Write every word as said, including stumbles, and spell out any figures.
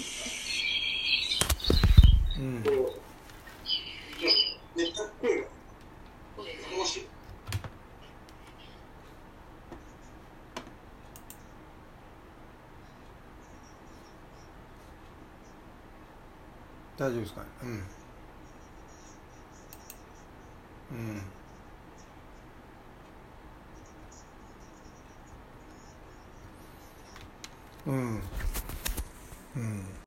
うん。大丈夫ですかね。うん。うん。うん。うん。